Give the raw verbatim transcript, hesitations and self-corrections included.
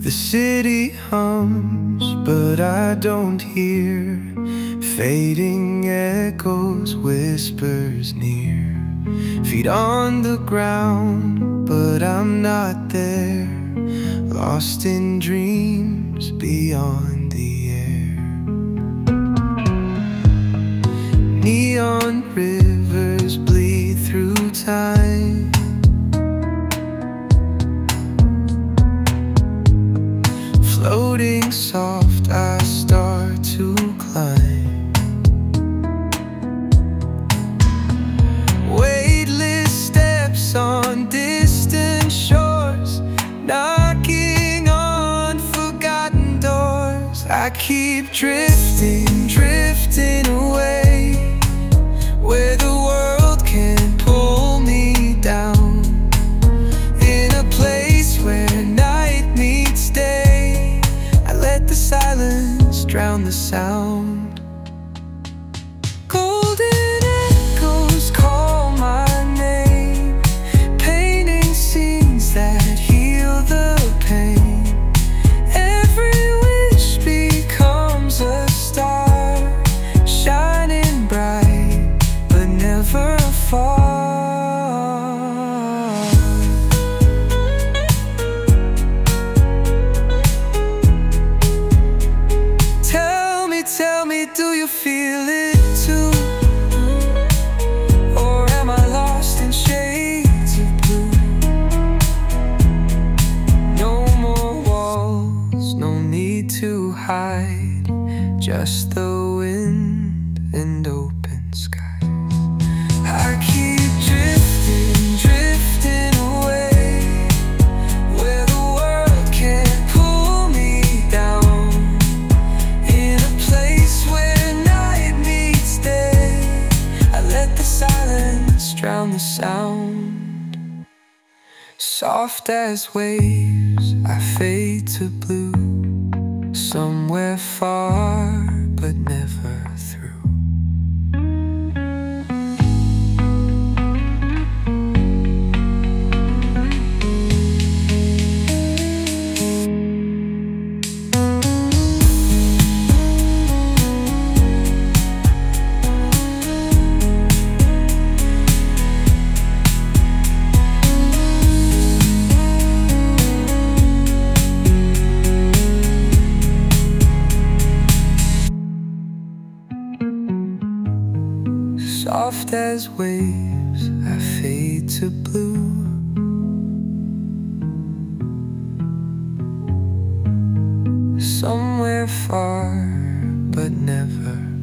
The city hums, but I don't hear fading echoes, whispers near. Feet on the ground, but I'm not there. Lost in dreams beyond the air. Neon rivers bleed through time. Floating soft, I start to climb. Weightless steps on distant shores, knocking on forgotten doors. I keep drifting, drifting away, where the world can't pull me down. In a place where night meets day, I let the silence drown the sound. Golden echoes call my name, painting scenes that heal the pain. Every wish becomes a star, shining bright but never far. Tell me, do you feel it too? Or am I lost in shades of blue? No more walls, no need to hide, just the wind and open sky. I keep drifting, drifting away, where the world can't pull me down. In a place where night meets day, I let the silence drown the sound. Soft as waves, I fade to blue, somewhere far but never through. Soft as waves, I fade to blue, somewhere far but never